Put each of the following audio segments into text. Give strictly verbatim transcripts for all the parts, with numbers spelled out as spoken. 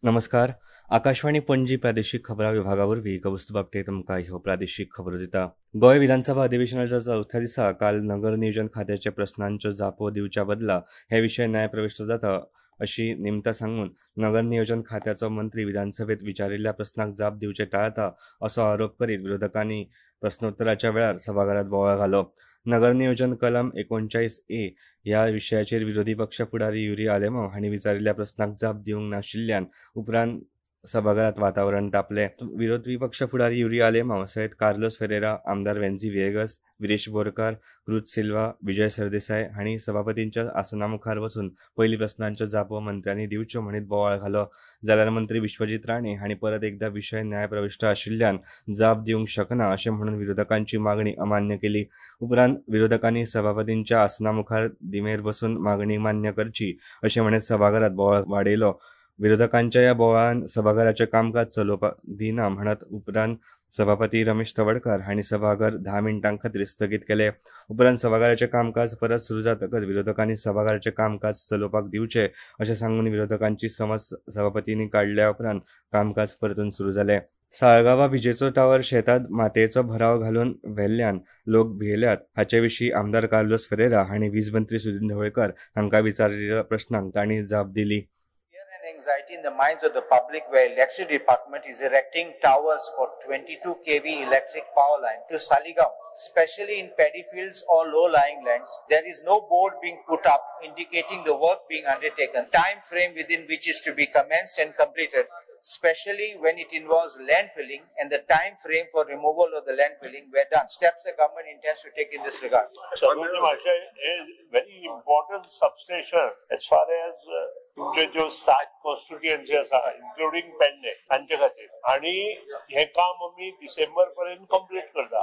नमस्कार. आकाशवाणी पणजी प्रादेशीक खबरां विभागावरवीं कौस्तुभ बापटे तुमकां ह्यो प्रादेशीक खबरो दिता. गोंय विधानसभा अधिवेशनाच्या चवथ्या दिसा काल नगर नियोजन खात्याच्या प्रस्नांच्यो जापो दिवच्या बदला हे विशय न्यायप्रविश्ट जाता अशी निमतां सांगून नगर नियोजन खात्याचो मंत्री विधानसभेत विचारिल्ल्या प्रस्नाक जाप दिवचे टाळटा असो आरोप करीत विरोधकांनी प्रस्नोत्तराच्या वेळार सभाघरांत बोवाळ घालो. नगर नियोजन कलम एकोणचाळीस ए ह्या विशयाचेर विरोधी पक्ष फुडारी युरी आलेमांव हांणी विचारिल्ल्या प्रस्नाक जाप दिवंक नाशिल्ल्यान उपरांत सभाघरांत वातावरण तापलें. विरोधी पक्ष फुडारी युरी आलेमांव सयत कार्लोस फेरेरा, आमदार वेन्झी विएगस, विरेश बोरकार, क्रुज सिल्वा, विजय सरदेसाय हांणी सभापतींच्या आसना मुखार वचून पयली प्रस्नांच्यो जापो मंत्र्यांनी दिवच्यो म्हणीत बोवाळ घालो. जाल्यार मंत्री विश्वजीत राणे हांणी परत एकदा विशय न्यायप्रविश्ट आशिल्ल्यान जाप दिवंक शकना अशें म्हणून विरोधकांची मागणी अमान्य केली. उपरांत विरोधकांनी सभापतींच्या आसना मुखार दिमेर बसून मागणी मान्य करची अशें म्हणीत सभाघरांत बोवाळ वाडयलो. विरोधकांच्या ह्या बोवाळान सभाघराचें कामकाज चलोवपाक दिना म्हणत उपरांत सभापती रमेश तवडकार हांणी सभाघर धा मिनटां खातीर स्थगीत केलें. उपरांत सभाघराचें कामकाज परत सुरू जातकच विरोधकांनी सभाघराचें कामकाज चलोवपाक दिवचें अशें सांगून विरोधकांची समज सभापतींनी काडल्या उपरांत कामकाज परतून सुरू जालें. साळगांवां विजेचो टावर शेतांत मातयेचो भराव घालून व्हेल्ल्यान लोक भियेल्यात हाचे विशीं आमदार कार्लोस फेरेरा हांणी वीज मंत्री सुदीन ढवळकर हांकां विचारिल्ल्या प्रस्नाक तांणी जाप दिली. Anxiety in the minds of the public where electricity department is erecting towers for twenty-two k V electric power line to Saligaon, especially in paddy fields or low-lying lands. There is no board being put up indicating the work being undertaken, time frame within which is to be commenced and completed, especially when it involves landfilling and the time frame for removal of the landfilling were done. Steps the government intends to take in this regard. So, is very important substation as far as uh, तुमचे जो सात constituency आसा including Pedne तांचे खातीर आनी हें काम आमी डिसेंबर पर्यंत कंप्लीट करता.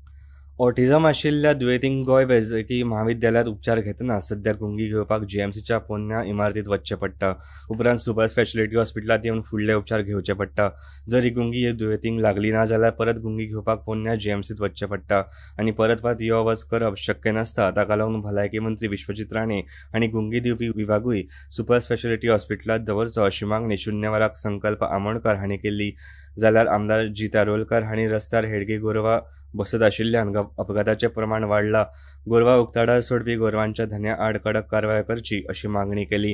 ऑटिझम आशिल्ल्या दुयेंतींक गोंय वैजकी महाविद्यालयात उपचार घेतना सध्या गुंगी घेवपाक जीएमसीच्या पोरण्या इमारतीत वचचें पडटा. उपरांत सुपर स्पेशलिटी हॉस्पिटलात येवन फुडले उपचार घेवचे पडटा. जर ही गुंगी दुयेंतींक लागली ना जाल्यार परत गुंगी घेवपाक पोरण्या जीएमसीत वचचें पडटा आनी परत परत यो वच करप शक्य नासता. ताका लागून भलायकी मंत्री विश्वजीत राणे हांणी गुंगी दिवपी विभागूय सुपर स्पेशलिटी हॉस्पिटलात दवरचो अशी मागणी शुन्य वराक संकल्प आमोणकार हांणी केली. जाल्यार आमदार जी तारोलकार हांणी रस्त्यार हेडगी गोरवां बसत आशिल्ल्यान अपघाताचें प्रमाण वाडलां. गोरवां उक्ताडार सोडपी गोरवांच्या धन्या आड कडक कारवाय करची अशी मागणी केली.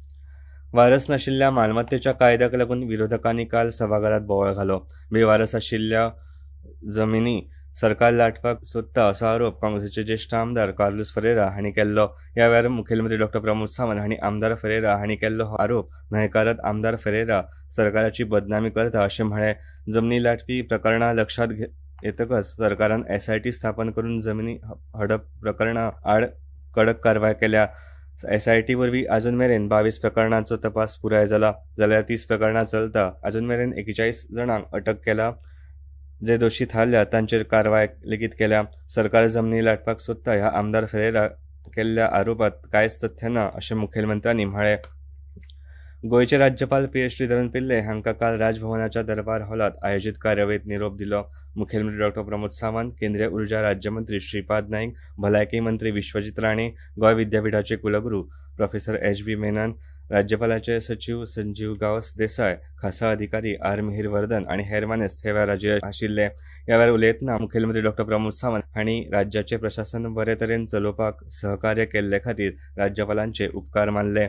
वारस नाशिल्ल्या मालमत्तेच्या कायद्याक लागून विरोधकांनी काल सभाघरांत बोवाळ घालो. बेवारस आशिल्ल्या जमिनी सरकार लाटपाक सोदता असो आरोप काँग्रेसीचे ज्येश्ठ आमदार कार्लोस फेरेरा हांणी केल्लो. ह्या वेळार मुखेलमंत्री डॉ प्रमोद सावंत हांणी आमदार फेरेरा हांणी केल्लो हो आरोप न्हयकारत आमदार फेरेरा सरकाराची बदनामी करता अशें म्हळें. जमनी लाटपी प्रकरणां लक्षांत येतकच सरकारान एसआयटी स्थापन करून जमिनी हडप प्रकरणां आड कडक कारवाय केल्या. एसआयटी वरवीं अजून मेरेन बावीस प्रकरणांचो तपास पुराय जाला जाल्यार तीस प्रकरणां चलता. अजून मेरेन एकेचाळीस जाणांक अटक केला. जे दोशी थारल्या तांचेर कारवाय लेगीत केल्या. सरकार जमनी लाटपाक सोदता ह्या आमदार फेरेरा केल्ल्या आरोपांत कांयच तथ्य ना अशें मुखेलमंत्र्यांनी म्हळें. गोंयचे राज्यपाल पी एच श्रीधरन पिल्ले हांकां काल राजभवनाच्या दरबार हॉलात आयोजीत कार्यावळीत निरोप दिलो. मुखेलमंत्री डॉ प्रमोद सावंत, केंद्रीय उर्जा राज्यमंत्री श्रीपाद नाईक, भलायकी मंत्री विश्वजीत राणे, गोंय विद्यापीठाचे कुलगुरू प्रोफेसर एच बी मेनन, राज्यपालाचे सचिव संजीव गावस देसाय, खासा अधिकारी आर मिहीर वर्धन आनी हेर मानेस्त हे वेळार हाजीर आशिल्ले. ह्या वेळार उलयतना मुखेलमंत्री डॉ प्रमोद सावंत हांणी राज्याचे प्रशासन बरे तरेन चलोवपाक सहकार्य केल्ले खातीर राज्यपालांचे उपकार मानले.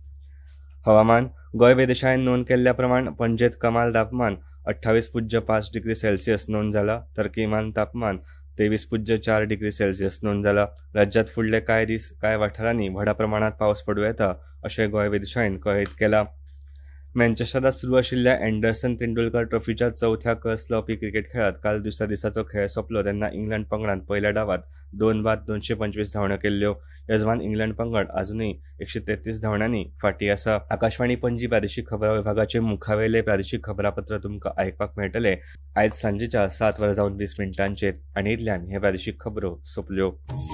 हवामान. गोंय वेधशाळेन नोंद केल्ल्या प्रमाण पणजेत कमाल तापमान अठ्ठावीस पुज्य पांच डिग्री सेल्सियस नोंद जाला तर किमान तापमान तेवीस पुज्य चार डिग्री सेल्सियस नोंद जाला. राज्यात फुडले कांय दीस कांय वाठारांनी व्हड प्रमाणात पावस पडूं येता अशें गोंय वेधशाळेन कळीत केलां. मँचेस्टरात सुरू आशिल्ल्या अँडरसन तेंडुलकर ट्रॉफीच्या चवथ्या कस लावपी क्रिकेट खेळात काल दुसऱ्या दिसाचो खेळ सोंपलो तेन्ना इंग्लंड पंगडान पयल्या डावात दोन बाद दोनशे पंचवीस धांवड्यो केल्ल्यो. येजमान इंग्लंड पंगड अजूनय एकशे तेत्तीस धांवड्यांनी फाटीं आसा. आकाशवाणी पणजी प्रादेशीक खबरां विभागाचे मुखावेले प्रादेशीक खबरापत्र तुमकां आयकपाक मेळटले आयज सांजेच्या सात वरां जावन वीस मिनटांचेर आनी इतल्यान हे प्रादेशीक खबरो सोंपल्यो.